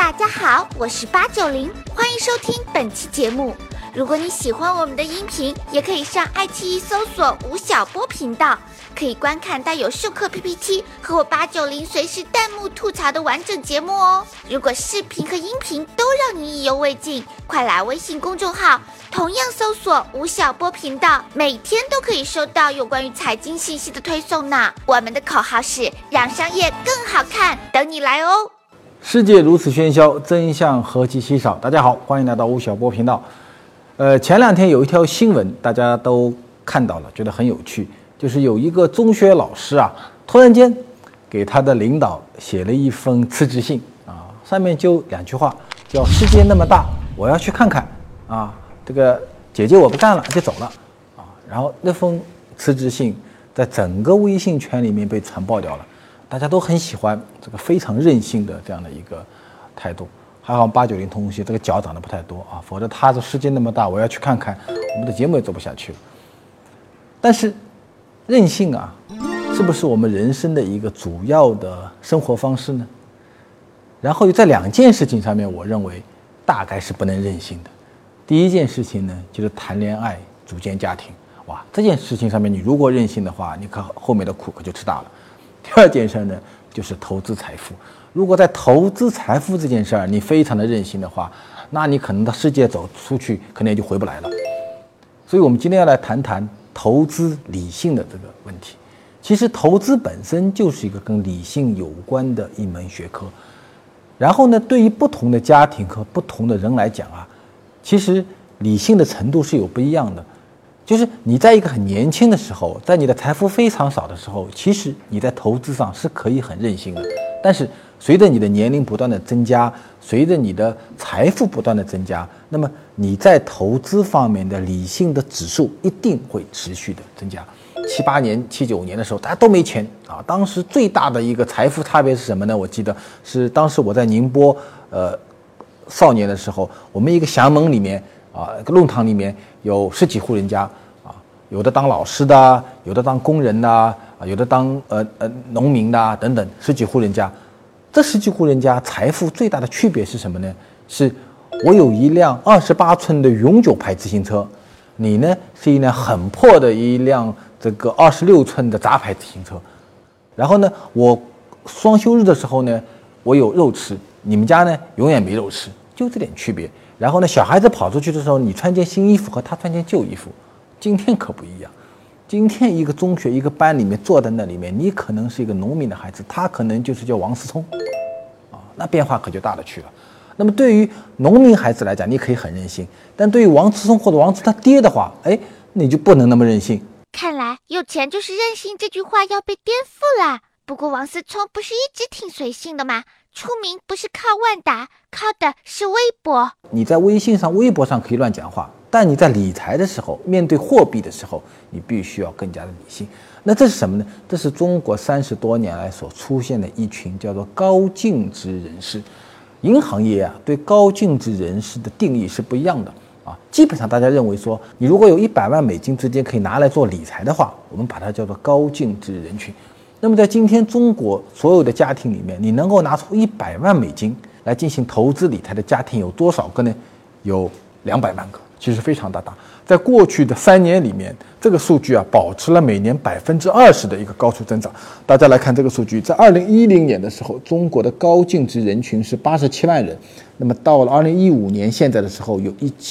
大家好，我是890，欢迎收听本期节目。如果你喜欢我们的音频，也可以上爱奇艺搜索吴晓波频道，可以观看带有授课 PPT 和我890随时弹幕吐槽的完整节目哦。如果视频和音频都让你意犹未尽，快来微信公众号同样搜索吴晓波频道，每天都可以收到有关于财经信息的推送呢。我们的口号是让商业更好看，等你来哦。 世界如此喧嚣，真相何其稀少。大家好，欢迎来到吴晓波频道。前两天有一条新闻，大家都看到了，觉得很有趣，就是有一个中学老师啊，突然间给他的领导写了一封辞职信啊，上面就2句话，叫世界那么大，我要去看看啊，这个姐姐我不干了就走了啊。然后那封辞职信在整个微信圈里面被传播掉了。大家都很喜欢这个非常任性的这样的一个态度，还好890同学这个脚长得不太多啊，否则他的世界那么大，我要去看看，我们的节目也做不下去了。但是任性啊，是不是我们人生的一个主要的生活方式呢？然后在2件事情上面，我认为大概是不能任性的。第一件事情呢，就是谈恋爱、组建家庭。哇，这件事情上面你如果任性的话，你可后面的苦可就吃大了。第二件事呢，就是投资财富。如果在投资财富这件事儿你非常的任性的话，那你可能到世界走出去，可能也就回不来了。所以我们今天要来谈谈投资理性的这个问题。其实投资本身就是一个跟理性有关的一门学科。然后呢，对于不同的家庭和不同的人来讲啊，其实理性的程度是有不一样的。就是你在一个很年轻的时候，在你的财富非常少的时候，其实你在投资上是可以很任性的。但是随着你的年龄不断的增加，随着你的财富不断的增加，那么你在投资方面的理性的指数一定会持续的增加。7、8年、7、9年的时候，大家都没钱啊。当时最大的一个财富差别是什么呢？我记得是当时我在宁波少年的时候，我们一个厦门里面啊，一个弄堂里面有10几户人家啊，有的当老师的，有的当工人的啊，有的当农民的等等，10几户人家。这10几户人家财富最大的区别是什么呢？是我有一辆28寸的永久牌自行车，你呢是一辆很破的一辆这个26寸的杂牌自行车。然后呢，我双休日的时候呢，我有肉吃，你们家呢永远没肉吃，就这点区别。然后呢，小孩子跑出去的时候，你穿件新衣服和他穿件旧衣服。今天可不一样，今天一个中学一个班里面坐在那里面，你可能是一个农民的孩子，他可能就是叫王思聪啊，那变化可就大了去了。那么对于农民孩子来讲，你可以很任性，但对于王思聪或者王思他爹的话，你就不能那么任性。 看来有钱就是任性这句话要被颠覆了。不过王思聪不是一直挺随性的吗？出名不是靠万达，靠的是微博。 你在微信上、微博上可以乱讲话，但你在理财的时候，面对货币的时候，你必须要更加的理性。那这是什么呢？这是中国30多年来所出现的一群叫做高净值人士。银行业啊，对高净值人士的定义是不一样的啊。基本上大家认为说，你如果有100万美金之间可以拿来做理财的话，我们把它叫做高净值人群。那么在今天中国所有的家庭里面，你能够拿出100万美金来进行投资理财的家庭有多少个呢？有200万个，其实非常大。在过去的3年里面，这个数据啊保持了每年20%的一个高速增长。大家来看这个数据，在2010年的时候，中国的高净值人群是87万人，那么到了2015年现在的时候有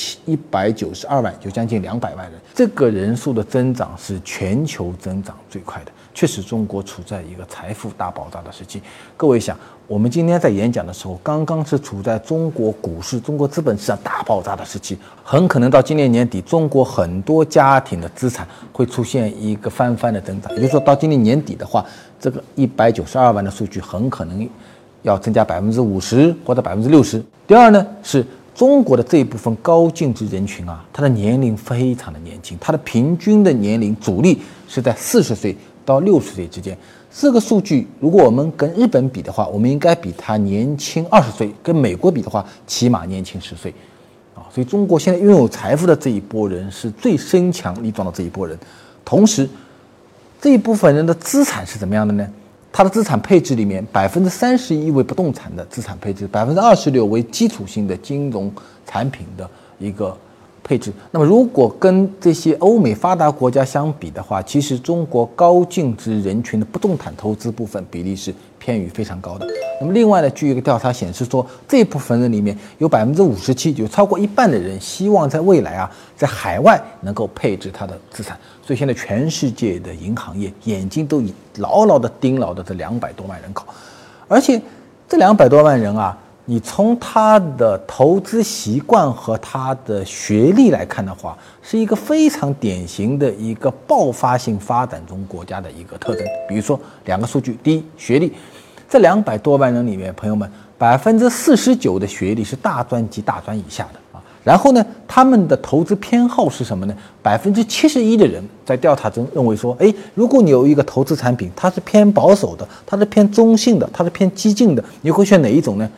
192万，就将近200万人。这个人数的增长是全球增长最快的。确实中国处在一个财富大爆炸的时期。各位想，我们今天在演讲的时候，刚刚是处在中国股市、中国资本市场大爆炸的时期，很可能到今年年底，中国很多家庭的资产会出现一个翻番的增长。也就是说，到今年年底的话，这个192万的数据很可能要增加50%或者60%。第二呢，是中国的这一部分高净值人群啊，他的年龄非常的年轻，他的平均的年龄主力是在40岁到60岁之间。这个数据如果我们跟日本比的话，我们应该比他年轻20岁；跟美国比的话，起码年轻10岁。所以中国现在拥有财富的这一波人是最身强力壮的这一波人。同时，这一部分人的资产是怎么样的呢？ 它的资产配置里面31%为不动产的资产配置，26%为基础性的金融产品的一个配置。那么如果跟这些欧美发达国家相比的话，其实中国高净值人群的不动产投资部分比例是偏于非常高的。那么另外呢，据一个调查显示说，这部分人里面有57%，就超过一半的人希望在未来在海外能够配置他的资产。所以现在全世界的银行业眼睛都牢牢地盯牢的这200多万人口，而且这200多万人你从他的投资习惯和他的学历来看的话，是一个非常典型的一个爆发性发展中国家的一个特征。比如说2个数据，第一，学历，这200多万人里面，朋友们，49%的学历是大专及大专以下的。然后呢，他们的投资偏好是什么呢？71%的人在调查中认为说，如果你有一个投资产品，它是偏保守的，它是偏中性的，它是偏激进的，你会选哪一种呢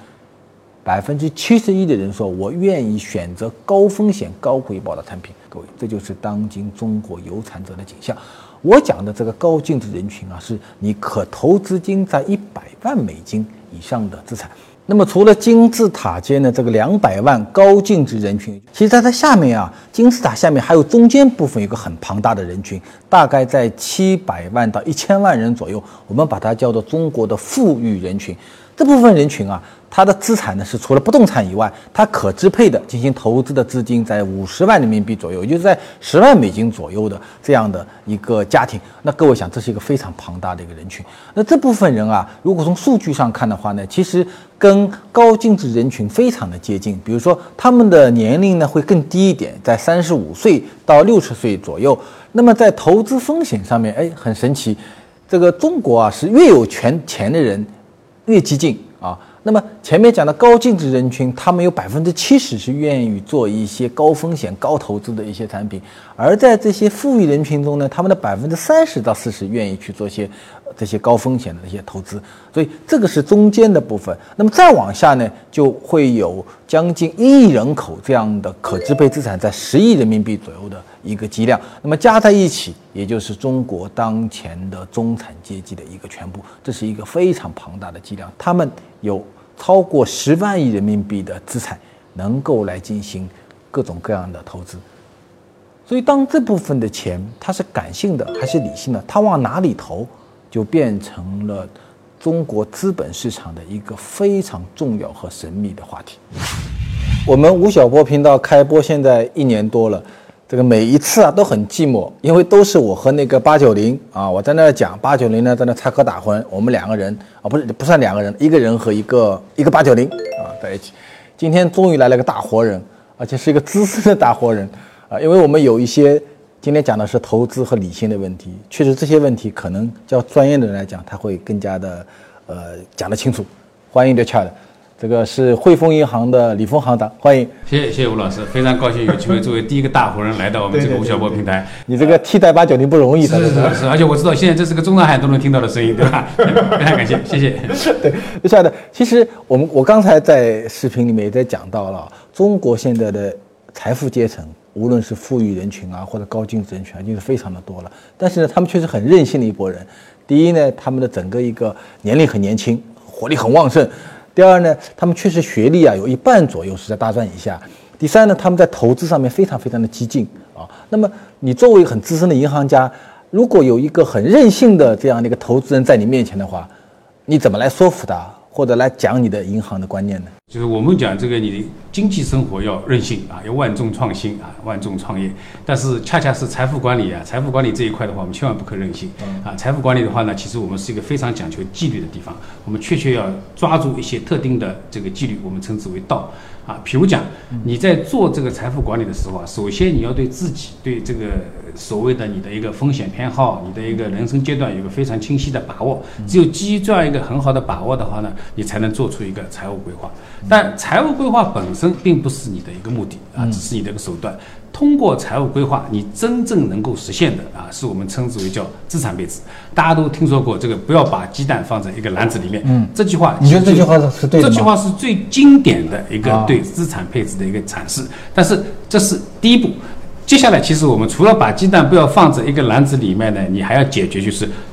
？71%的人说，我愿意选择高风险高回报的产品。各位，这就是当今中国有产者的景象。我讲的这个高净值人群是你可投资金在100万美金以上的资产。那么除了金字塔尖的这个200万高净值人群，其实在它下面金字塔下面还有中间部分有个很庞大的人群，大概在700万到1000万人左右，我们把它叫做中国的富裕人群。这部分人群它的资产呢是除了不动产以外，它可支配的进行投资的资金在50万人民币左右，也就是在10万美金左右的这样的一个家庭。那各位想，这是一个非常庞大的一个人群。那这部分人如果从数据上看的话呢，其实跟高净值人群非常的接近。比如说他们的年龄呢会更低一点，在35岁到60岁左右。那么在投资风险上面，很神奇，这个中国是越有钱的人越激进那么前面讲的高净值人群，他们有70%是愿意做一些高风险高投资的一些产品，而在这些富裕人群中呢，他们的30%到40%愿意去做这些高风险的一些投资。所以这个是中间的部分。那么再往下呢，就会有将近1亿人口这样的可支配资产在10亿人民币左右的一个剂量，那么加在一起，也就是中国当前的中产阶级的一个全部。这是一个非常庞大的剂量，他们有超过10万亿人民币的资产能够来进行各种各样的投资。所以当这部分的钱它是感性的还是理性的，它往哪里投，就变成了中国资本市场的一个非常重要和神秘的话题。我们吴晓波频道开播现在1年多了，这个每一次都很寂寞，因为都是我和那个890我在那讲，890呢在那插科打诨，我们2个人不算2个人，一个人和一个890在一起。今天终于来了个大活人，而且是一个资深的大活人因为我们有一些今天讲的是投资和理性的问题，确实这些问题可能叫专业的人来讲，他会更加的讲得清楚。欢迎 Richard。这个是汇丰银行的李峰行长，欢迎。 谢谢吴老师，非常高兴有机会作为第一个大活人来到我们这个吴晓波平台。 你这个替代890不容易的。 是，而且我知道现在这是个中上海都能听到的声音，对吧？非常感谢，谢谢。 对，亲爱的，其实我刚才在视频里面也在讲到了，中国现在的财富阶层，无论是富裕人群或者高净值人群已经是非常的多了，但是呢，他们却是很任性的一拨人。第一呢，他们的整个一个年龄很年轻，活力很旺盛。第二呢，他们确实学历有一半左右是在大专以下。第三呢，他们在投资上面非常非常的激进那么你作为很资深的银行家，如果有一个很任性的这样的一个投资人在你面前的话，你怎么来说服他，或者来讲你的银行的观念呢？ 就是我们讲这个，你的经济生活要任性要万众创新万众创业。但是恰恰是财富管理财富管理这一块的话，我们千万不可任性财富管理的话呢，其实我们是一个非常讲求纪律的地方，我们确要抓住一些特定的这个纪律，我们称之为道比如讲你在做这个财富管理的时候首先你要对自己对这个所谓的你的一个风险偏好，你的一个人生阶段有一个非常清晰的把握。只有基于这样一个很好的把握的话呢，你才能做出一个财务规划。但财务规划本身并不是你的一个目的只是你的一个手段。通过财务规划，你真正能够实现的是我们称之为叫资产配置。大家都听说过这个，不要把鸡蛋放在一个篮子里面。这句话， 你觉得这句话是对的吗？ 这句话是最经典的一个对资产配置的一个阐释。但是这是第一步。接下来，其实我们除了把鸡蛋不要放在一个篮子里面呢，你还要解决就是你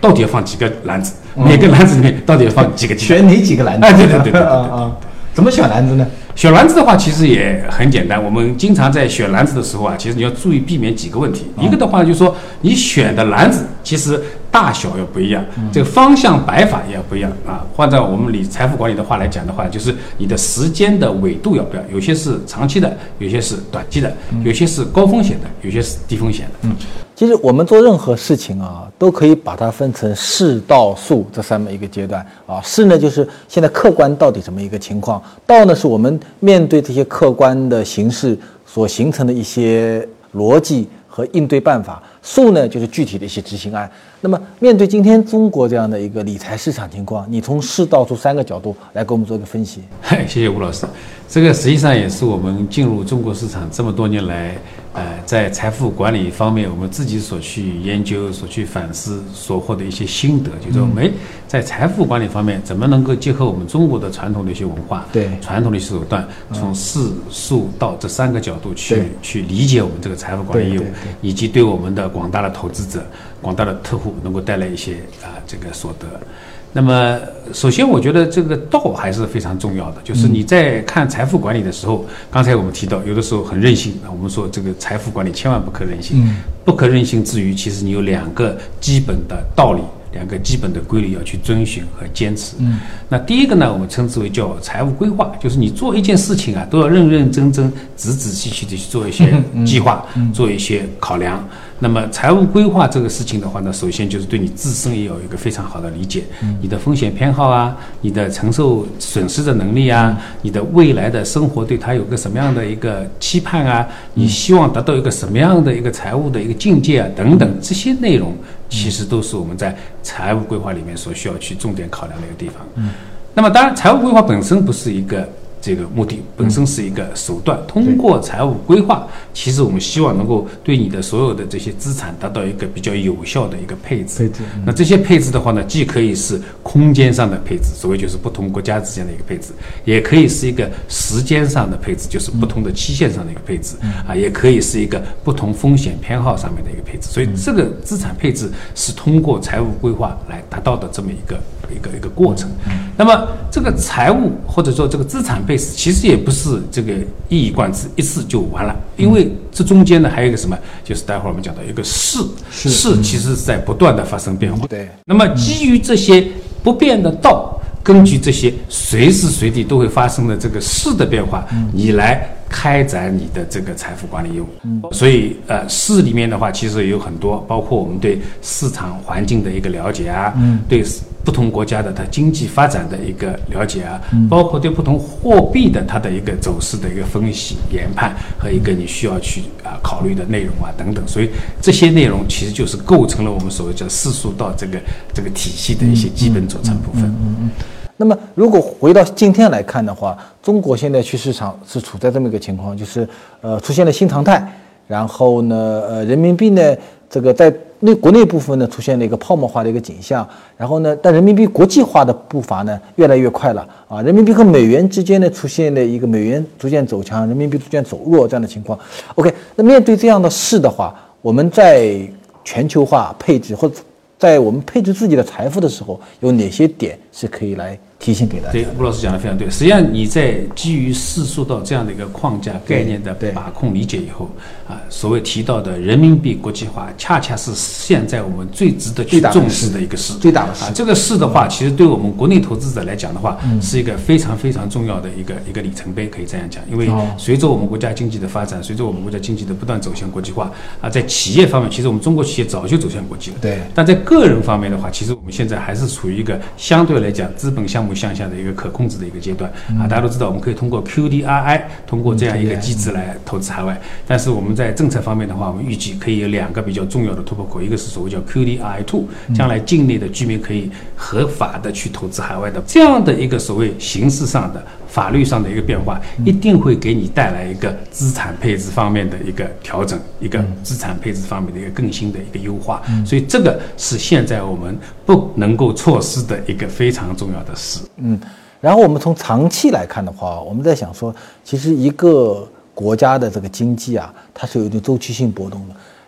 到底要放几个篮子，每个篮子里面到底要放几个鸡蛋， 选哪几个篮子？ 对怎么选篮子呢？ 选篮子的话，其实也很简单。我们经常在选篮子的时候啊，其实你要注意避免几个问题。一个的话就是说，你选的篮子其实大小要不一样，这个方向摆法也要不一样啊。换照我们财富管理的话来讲的话，就是你的时间的纬度要不一样，有些是长期的，有些是短期的，有些是高风险的，有些是低风险的。 其实我们做任何事情啊，都可以把它分成势到术这3么一个阶段啊。势呢，就是现在客观到底什么一个情况；道呢，是我们面对这些客观的形势所形成的一些逻辑和应对办法；术呢，就是具体的一些执行案。那么，面对今天中国这样的一个理财市场情况，你从势到术3个角度来给我们做一个分析。 谢谢吴老师，这个实际上也是我们进入中国市场这么多年来，在财富管理方面，我们自己所去研究、所去反思、所获的一些心得，就是我们在财富管理方面怎么能够结合我们中国的传统的一些文化、传统的一些手段，从势、术、道这3个角度去理解我们这个财富管理业务，以及对我们的广大的投资者、广大的客户能够带来一些这个所得。那么，首先我觉得这个道还是非常重要的，就是你在看财富管理的时候，刚才我们提到，有的时候很任性，我们说这个财富管理千万不可任性，不可任性之余，其实你有2个基本的道理。2个基本的规律要去遵循和坚持。那第一个呢，我们称之为叫财务规划，就是你做一件事情啊，都要认认真真、仔仔细细的去做一些计划，做一些考量。那么财务规划这个事情的话呢，首先就是对你自身也有一个非常好的理解，你的风险偏好啊，你的承受损失的能力啊，你的未来的生活对它有个什么样的一个期盼啊，你希望达到一个什么样的一个财务的一个境界啊，等等，这些内容其实都是我们在财务规划里面所需要去重点考量的一个地方。那么当然，财务规划本身不是一个这个目的，本身是一个手段。通过财务规划，其实我们希望能够对你的所有的这些资产达到一个比较有效的一个配置。那这些配置的话呢，既可以是空间上的配置，所谓就是不同国家之间的一个配置，也可以是一个时间上的配置，就是不同的期限上的一个配置啊，也可以是一个不同风险偏好上面的一个配置。所以这个资产配置是通过财务规划来达到的这么一个过程。那么这个财务或者说这个资产配置其实也不是这个一以贯之，一次就完了，因为这中间呢还有一个什么，就是待会儿我们讲到一个势其实是在不断的发生变化。那么基于这些不变的道，根据这些随时随地都会发生的这个势的变化，你来开展你的这个财富管理业务。所以势里面的话其实也有很多，包括我们对市场环境的一个了解啊，对不同国家的它经济发展的一个了解啊，包括对不同货币的它的一个走势的一个分析研判和一个你需要去考虑的内容啊等等。所以这些内容其实就是构成了我们所谓叫势术道这个体系的一些基本组成部分。 那么如果回到今天来看的话，中国现在去市场是处在这么一个情况，就是出现了新常态，然后呢人民币呢这个在国内部分呢出现了一个泡沫化的一个景象，然后呢但人民币国际化的步伐呢越来越快了啊，人民币和美元之间呢出现了一个美元逐渐走强，人民币逐渐走弱这样的情况。OK， 那面对这样的事的话，我们在全球化配置或者在我们配置自己的财富的时候，有哪些点是可以来提醒给大家？ 对，吴老师讲的非常对。实际上你在基于势术道这样的一个框架概念的把控理解以后所谓提到的人民币国际化，恰恰是现在我们最值得去重视的一个事， 最大的事。 这个事的话，其实对我们国内投资者来讲的话，是一个非常非常重要的一个里程碑，可以这样讲。因为随着我们国家经济的发展，随着我们国家经济的不断走向国际化在企业方面，其实我们中国企业早就走向国际了。但在个人方面的话，其实我们现在还是处于一个相对来讲资本项目向下的一个可控制的一个阶段大家都知道，我们可以通过 QDII 通过这样一个机制来投资海外，但是我们在政策方面的话，我们预计可以有2个比较重要的突破口，一个是所谓叫 QDII2， 将来境内的居民可以合法的去投资海外的这样的一个所谓形式上的法律上的一个变化，一定会给你带来一个资产配置方面的一个调整，一个资产配置方面的一个更新的一个优化。所以这个是现在我们不能够错失的一个非常重要的事。 然后我们从长期来看的话，我们在想说，其实一个国家的这个经济它是有一定周期性波动的。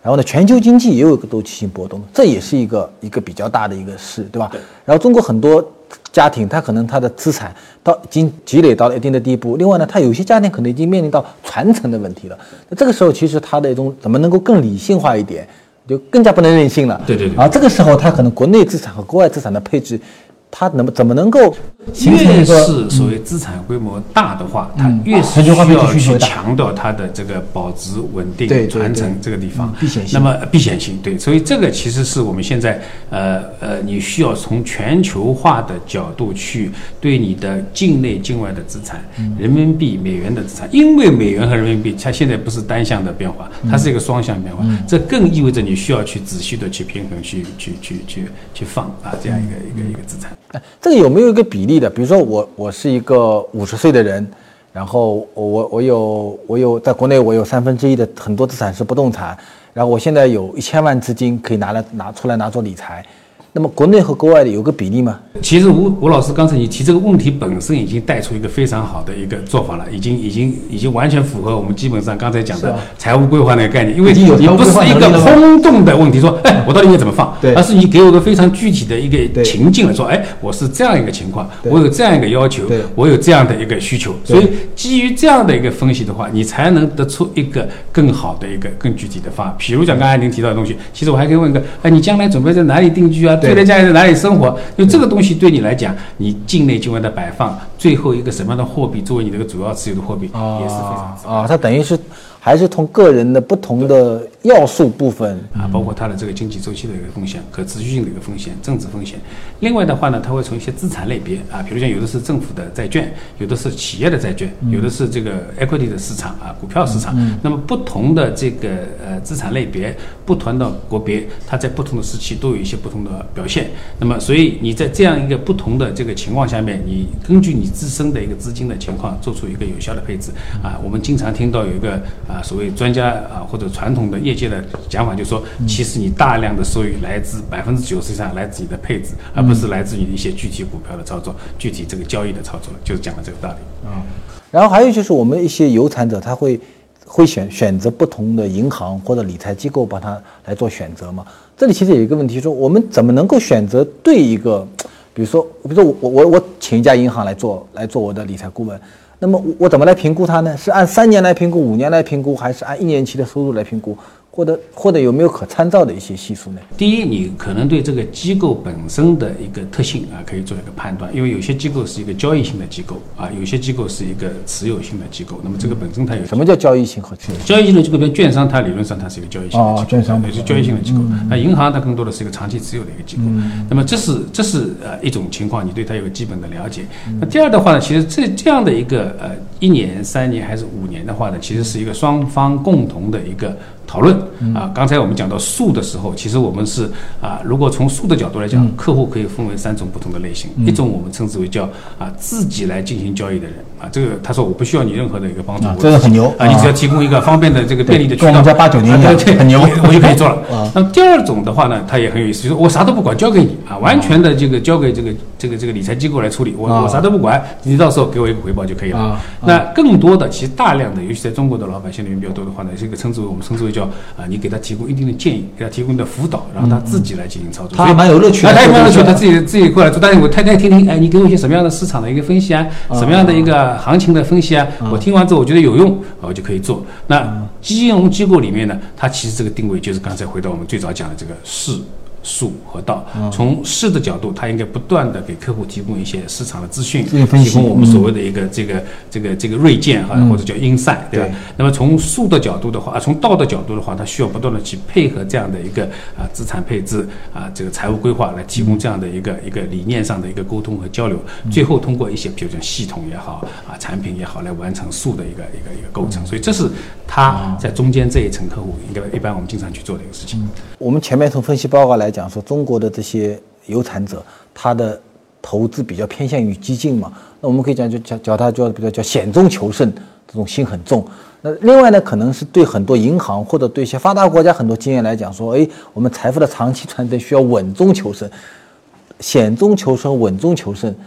然后呢，全球经济也有一个周期性波动，这也是一个比较大的一个事，对吧？ 对。 然后中国很多家庭，他可能他的资产已经积累到了一定的地步，另外呢，他有些家庭可能已经面临到传承的问题了。那这个时候，其实他的一种怎么能够更理性化一点，就更加不能任性了。 对。 啊，这个时候他可能国内资产和国外资产的配置，他怎么能够形成一个？ 越是所谓资产规模大的话，它越是需要去强调它的这个保值稳定、传承这个地方避险性。 那么避险性，对，所以这个其实是我们现在你需要从全球化的角度去对你的境内、境外的资产，人民币、美元的资产，因为美元和人民币它现在不是单向的变化，它是一个双向变化，这更意味着你需要去仔细的去平衡、去放这样一个资产。 这个有没有一个比例的？比如说我是一个50岁的人，然后我有在国内我有1/3的很多资产是不动产，然后我现在有1000万资金可以拿出来拿做理财。那么国内和国外的有个比例吗？ 其实吴老师刚才你提这个问题本身已经带出一个非常好的一个做法了，已经完全符合我们基本上刚才讲的财务规划那个概念，因为你不是一个空洞的问题，说我到底应该怎么放，而是你给我一个非常具体的一个情境来说，我是这样一个情况，我有这样一个要求，我有这样的一个需求，所以基于这样的一个分析的话，你才能得出一个更好的一个更具体的方案。比如讲刚才您提到的东西，其实我还可以问一个，你将来准备在哪里定居啊？对待家人在哪里生活？因为这个东西对你来讲，你境内境外的摆放，最后一个什么样的货币作为你这个主要持有的货币，也是非常重要。 它等于是还是从个人的不同的要素部分包括它的这个经济周期的一个风险、可持续性的一个风险、政治风险。另外的话呢，它会从一些资产类别比如讲有的是政府的债券，有的是企业的债券，有的是这个 equity 的市场股票市场。那么不同的这个资产类别、不同的国别，它在不同的时期都有一些不同的表现。那么所以你在这样一个不同的这个情况下面，你根据你自身的一个资金的情况，做出一个有效的配置我们经常听到有一个所谓专家或者传统的业界的讲法，就是说其实你大量的收益来自90%以上来自你的配置，而不是来自于一些具体股票的操作、具体这个交易的操作，就是讲了这个道理。 然后还有就是我们一些有产者他会选择不同的银行或者理财机构帮他来做选择嘛。这里其实有一个问题，说我们怎么能够选择对一个，比如说我请一家银行来做我的理财顾问，那么我怎么来评估它呢？是按3年来评估、5年来评估，还是按1年期的收入来评估？或者有没有可参照的一些系数呢？ 第一，你可能对这个机构本身的一个特性可以做一个判断，因为有些机构是一个交易性的机构有些机构是一个持有性的机构。那么这个本身它有什么叫交易性和持有？ 交易性的机构，比如券商，它理论上它是一个交易性的机构， 券商是交易性的机构。那银行它更多的是一个长期持有的一个机构。那么这是一种情况，你对它有个基本的了解。那第二的话呢，其实这样的一个1年、3年还是5年的话呢，其实是一个双方共同的一个讨论刚才我们讲到数的时候，其实我们是如果从数的角度来讲，客户可以分为3种不同的类型。一种我们称之为叫自己来进行交易的人这个他说我不需要你任何的一个帮助， 这个很牛你只要提供一个方便的这个便利的渠道， 跟我们家8、9年对， 很牛， 我就可以做了那么第二种的话呢，它也很有意思，就是我啥都不管，交给你完全的这个交给这个理财机构来处理，我啥都不管，你到时候给我一个回报就可以了那更多的其实大量的，尤其在中国的老百姓里面比较多的话呢，是一个我们称之为叫你给他提供一定的建议，给他提供的辅导，然后他自己来进行操作， 他蛮有乐趣的， 他也蛮有乐趣，他自己过来做。但是我太听你给我一些什么样的市场的一个分析什么样的一个行情的分析我听完之后我觉得有用我就可以做。那金融机构里面呢，它其实这个定位就是刚才回到我们最早讲的这个市术和道。从市的角度，它应该不断的给客户提供一些市场的资讯，提供我们所谓的一个这个锐见或者叫 insight， 对吧？那么从术的角度的话，从道的角度的话，它需要不断的去配合这样的一个资产配置这个财务规划来提供这样的一个理念上的一个沟通和交流，最后通过一些比如讲系统也好产品也好来完成术的一个构成。所以这是它在中间这一层客户一般我们经常去做的一个事情。 我们前面从分析报告来讲说，中国的这些有产者，他的投资比较偏向于激进嘛，那我们可以讲就叫他比较叫险中求胜，这种心很重。那另外呢，可能是对很多银行或者对一些发达国家很多经验来讲说，我们财富的长期传承需要稳中求胜，险中求胜，稳中求胜，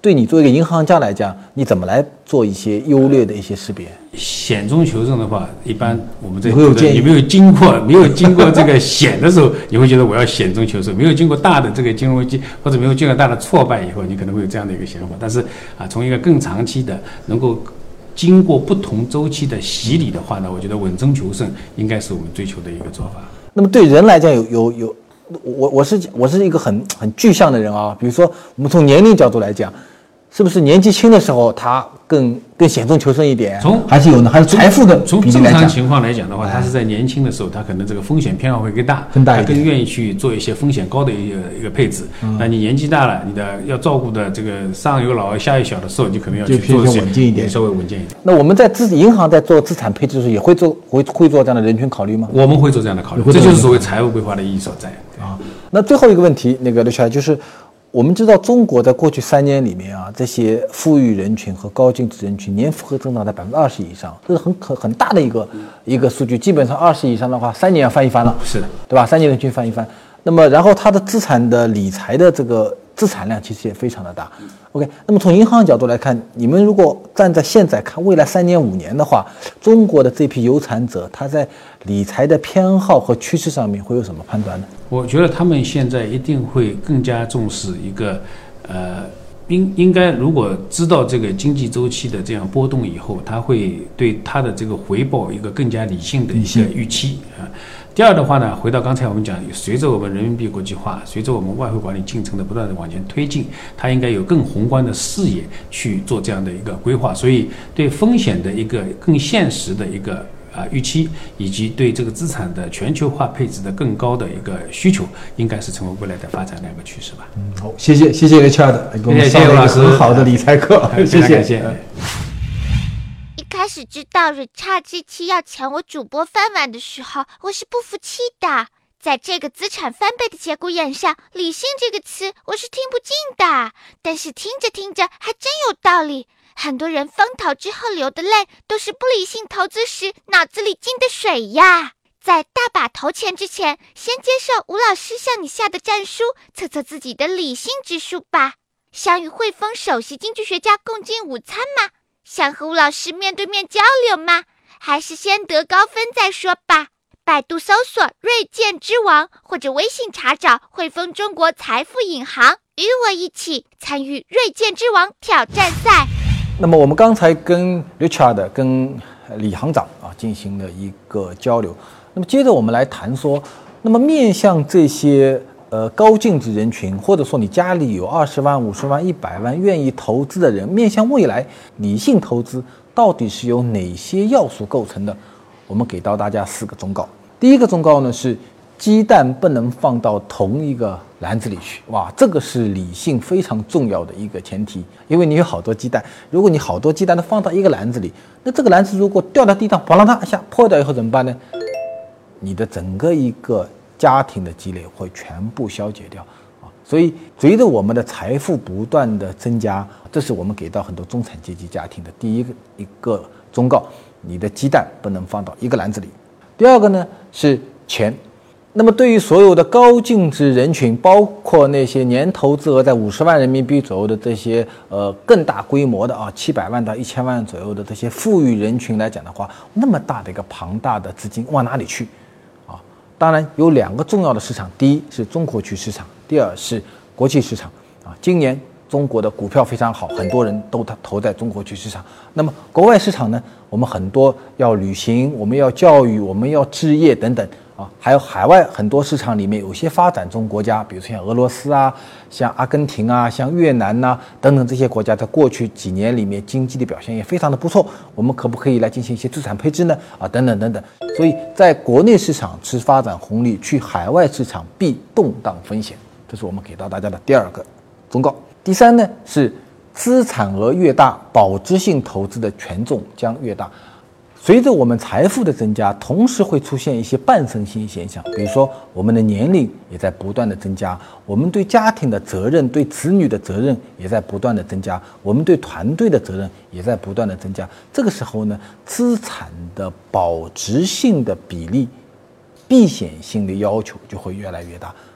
对你作为一个银行家来讲，你怎么来做一些优劣的一些识别？ 险中求胜的话，一般我们你没有经过这个险的时候，你会觉得我要险中求胜；没有经过大的这个金融危机，或者没有经过大的挫败以后，你可能会有这样的一个想法。但是从一个更长期的，能够经过不同周期的洗礼的话呢，我觉得稳中求胜应该是我们追求的一个做法。 那么对人来讲，我是一个很具象的人啊。比如说，我们从年龄角度来讲，是不是年纪轻的时候他更险中求胜一点？还是财富的从正常情况来讲的话，他是在年轻的时候，他可能这个风险偏好会更大一点，他更愿意去做一些风险高的一个配置。那你年纪大了，你的要照顾的这个上有老下有小的时候，你可能要去做稳健一点， 稍微稳健一点。 那我们在银行在做资产配置的时候，也会做这样的人群考虑吗？ 我们会做这样的考虑，这就是所谓财务规划的意义所在啊。那最后一个问题，刘晓就是。我们知道，中国在过去3年里面这些富裕人群和高净值人群年复合增长在20%以上，这是很大的一个数据。基本上20以上的话，3年要翻一番了， 是的， 对吧？3年人均翻一番。那么，然后它的资产的理财的这个资产量其实也非常的大。OK， 那么从银行角度来看，你们如果站在现在看未来3年5年的话，中国的这批有产者他在理财的偏好和趋势上面会有什么判断呢？ 我觉得他们现在一定会更加重视一个应该如果知道这个经济周期的这样波动以后，他会对他的这个回报一个更加理性的一个预期啊。第二的话呢，回到刚才我们讲，随着我们人民币国际化，随着我们外汇管理进程的不断的往前推进，它应该有更宏观的视野去做这样的一个规划，所以对风险的一个更现实的一个预期，以及对这个资产的全球化配置的更高的一个需求，应该是成为未来的发展的一个趋势吧。 好，谢谢 Richard 给我们上了一个很好的理财课，谢谢。 一开始知道 Richard 这期要抢我主播饭碗的时候，我是不服气的。在这个资产翻倍的节骨眼上，理性这个词我是听不进的，但是听着听着还真有道理。很多人风投之后流的泪，都是不理性投资时脑子里进的水呀。在大把投钱之前，先接受吴老师向你下的战书，测测自己的理性指数吧。想与汇丰首席经济学家共进午餐吗？想和吴老师面对面交流吗？还是先得高分再说吧。百度搜索锐见之王，或者微信查找汇丰中国财富银行，与我一起参与锐见之王挑战赛。 那么我们刚才跟 Richard 跟李行长进行了一个交流，那么接着我们来谈说，那么面向这些高净值人群，或者说你家里有20万、50万、100万愿意投资的人，面向未来理性投资到底是由哪些要素构成的？我们给到大家4个忠告。第一个忠告呢是鸡蛋不能放到同一个篮子里去。哇，这个是理性非常重要的一个前提，因为你有好多鸡蛋，如果你好多鸡蛋都放到一个篮子里，那这个篮子如果掉到地上，哗啦啦一下破掉以后怎么办呢？你的整个一个家庭的积累会全部消解掉啊！所以随着我们的财富不断的增加，这是我们给到很多中产阶级家庭的第一个忠告：你的鸡蛋不能放到一个篮子里。第二个呢是钱。那么对于所有的高净值人群，包括那些年投资额在50万人民币左右的这些更大规模的700万到1000万左右的这些富裕人群来讲的话，那么大的一个庞大的资金往哪里去啊？当然有2个重要的市场，第一是中国区市场，第二是国际市场啊。今年中国的股票非常好，很多人都投在中国区市场。那么国外市场呢，我们很多要旅行，我们要教育，我们要置业等等啊，还有海外很多市场里面有些发展中国家，比如说像俄罗斯啊、像阿根廷啊、像越南啊等等这些国家，在过去几年里面经济的表现也非常的不错，我们可不可以来进行一些资产配置呢？等等等等。所以在国内市场吃发展红利，去海外市场避动荡风险，这是我们给到大家的第2个忠告。第3呢是资产额越大，保值性投资的权重将越大。随着我们财富的增加，同时会出现一些伴生性现象，比如说我们的年龄也在不断的增加，我们对家庭的责任、对子女的责任也在不断的增加，我们对团队的责任也在不断的增加。这个时候呢，资产的保值性的比例、避险性的要求就会越来越大。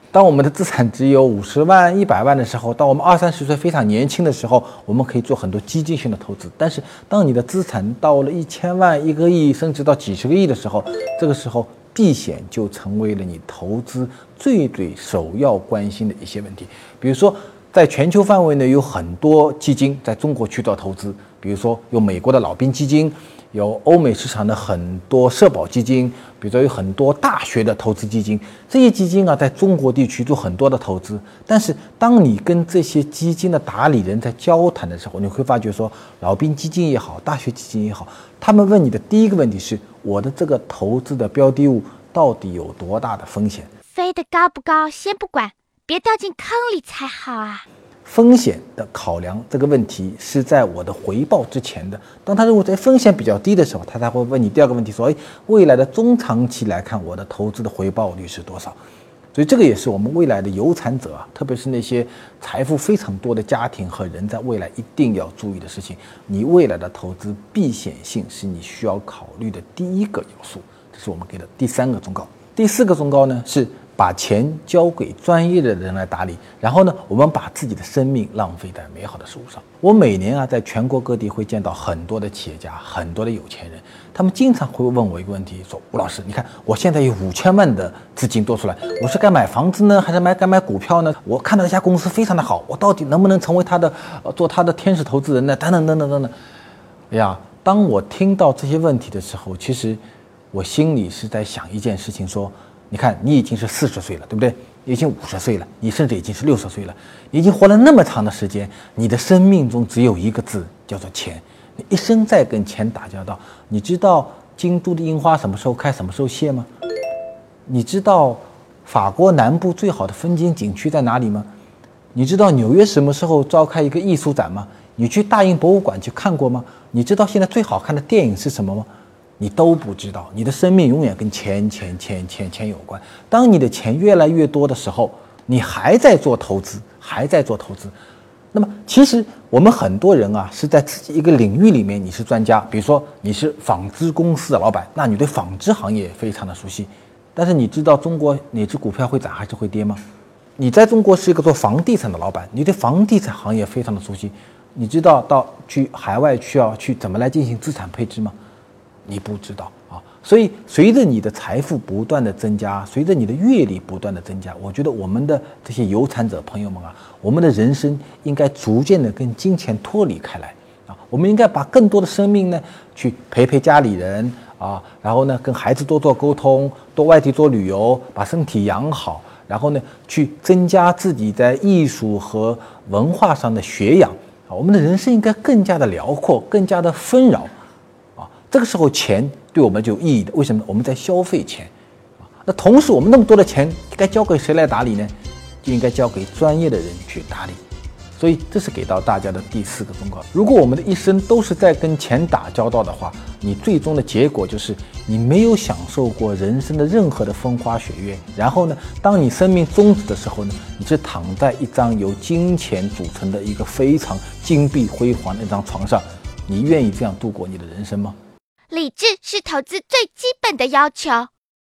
当我们的资产只有50万、100万的时候，当我们20-30岁非常年轻的时候，我们可以做很多基金性的投资。但是，当你的资产到了1000万、1个亿，甚至到几十个亿的时候，这个时候避险就成为了你投资最首要关心的一些问题。比如说，在全球范围内有很多基金在中国去做投资，比如说有美国的老兵基金，有欧美市场的很多社保基金，比如说有很多大学的投资基金。这些基金啊，在中国地区做很多的投资。但是，当你跟这些基金的打理人在交谈的时候，你会发觉说，老兵基金也好，大学基金也好，他们问你的第一个问题是：我的这个投资的标的物到底有多大的风险？ 飞得高不高先不管，别掉进坑里才好啊。 风险的考量这个问题是在我的回报之前的。当他认为在风险比较低的时候，他才会问你第二个问题，说未来的中长期来看，我的投资的回报率是多少？所以这个也是我们未来的有产者啊，特别是那些财富非常多的家庭和人，在未来一定要注意的事情。你未来的投资避险性是你需要考虑的第一个要素，这是我们给的第3个忠告。第4个忠告呢是把钱交给专业的人来打理，然后呢，我们把自己的生命浪费在美好的事物上。我每年啊，在全国各地会见到很多的企业家，很多的有钱人，他们经常会问我一个问题，说吴老师，你看我现在有5000万的资金多出来，我是该买房子呢，还是该买股票呢？我看到一家公司非常的好，我到底能不能成为做他的天使投资人呢？等等等等等等。哎呀，当我听到这些问题的时候，其实我心里是在想一件事情，说你看，你已经是40岁了，对不对？已经50岁了，你甚至已经是60岁了，你已经活了那么长的时间，你的生命中只有一个字，叫做钱。你一生在跟钱打交道。你知道京都的樱花什么时候开，什么时候谢吗？你知道法国南部最好的风景景区在哪里吗？你知道纽约什么时候召开一个艺术展吗？你去大英博物馆去看过吗？你知道现在最好看的电影是什么吗？你都不知道。你的生命永远跟钱有关。当你的钱越来越多的时候，你还在做投资。那么其实我们很多人啊，是在自己一个领域里面你是专家，比如说你是纺织公司的老板，那你对纺织行业非常的熟悉。但是你知道中国哪只股票会涨还是会跌吗？你在中国是一个做房地产的老板，你对房地产行业非常的熟悉。你知道去海外要去怎么来进行资产配置吗？你不知道啊。所以随着你的财富不断的增加，随着你的阅历不断的增加，我觉得我们的这些有产者朋友们啊，我们的人生应该逐渐的跟金钱脱离开来啊。我们应该把更多的生命呢去陪家里人啊，然后呢跟孩子多做沟通，多外地做旅游，把身体养好，然后呢去增加自己在艺术和文化上的学养啊。我们的人生应该更加的辽阔，更加的丰饶啊。这个时候钱对我们就有意义的。为什么？我们在消费钱啊。那同时我们那么多的钱该交给谁来打理呢？就应该交给专业的人去打理。所以这是给到大家的第4个忠告。如果我们的一生都是在跟钱打交道的话，你最终的结果就是你没有享受过人生的任何的风花雪月。然后呢，当你生命终止的时候呢，你是躺在一张由金钱组成的一个非常金碧辉煌的一张床上。你愿意这样度过你的人生吗？ 理智是投资最基本的要求。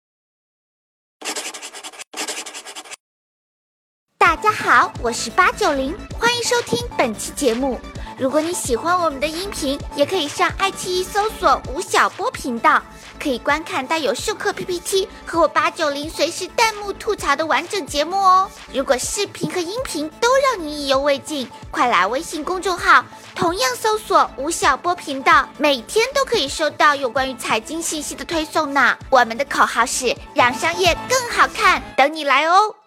大家好，我是890，欢迎收听本期节目。如果你喜欢我们的音频，也可以上爱奇艺搜索吴晓波频道，可以观看带有授课 PPT 和我890随时弹幕吐槽的完整节目哦。如果视频和音频都让你意犹未尽，快来微信公众号同样搜索吴晓波频道，每天都可以收到有关于财经信息的推送呢。我们的口号是让商业更好看，等你来哦。